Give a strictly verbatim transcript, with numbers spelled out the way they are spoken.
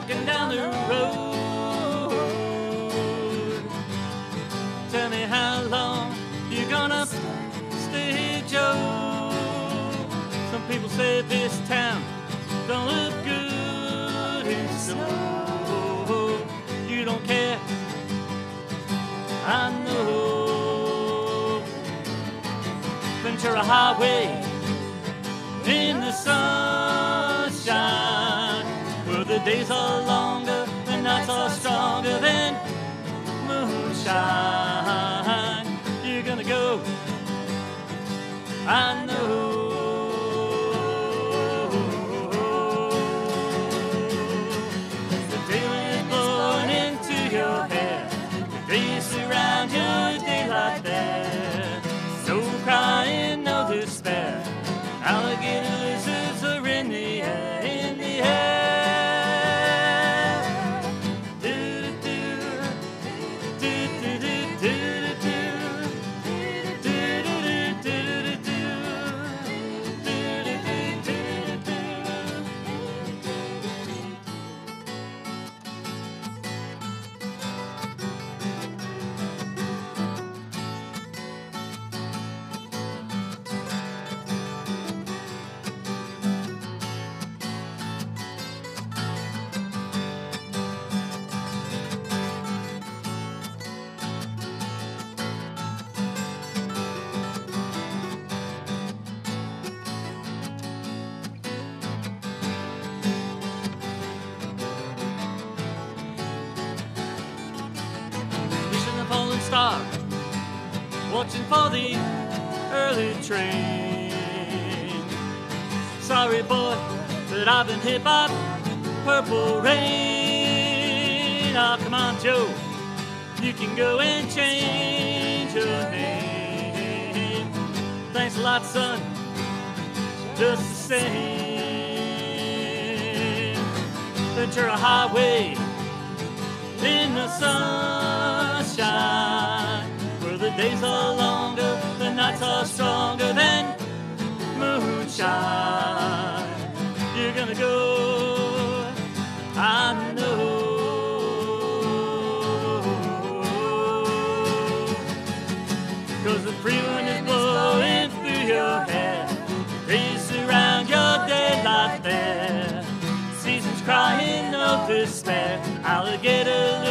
walking down the road. Tell me how long you gonna stay, Joe? Some people say this town don't look good in snow. You don't care, I know. Ventura Highway in the sunshine, where the days are longer, the nights are stronger than moonshine. You're gonna go, I know. The day when it's blowing into your hair, the days surround your daylight there. No crying, no despair. Alligator lizards are in the air, in the air. Do do do do do do do do do do do falling star, watching for the early train. Sorry boy, but I've been hit by purple rain. Oh, come on Joe, you can go and change your name. Thanks a lot son, just the same. Ventura Highway in the sunshine, where the days are longer, the nights are stronger than moonshine. You're gonna go, I know. 'Cause the free wind is blowing through your hair, days surround your daylight there. Seasons crying no despair, alligator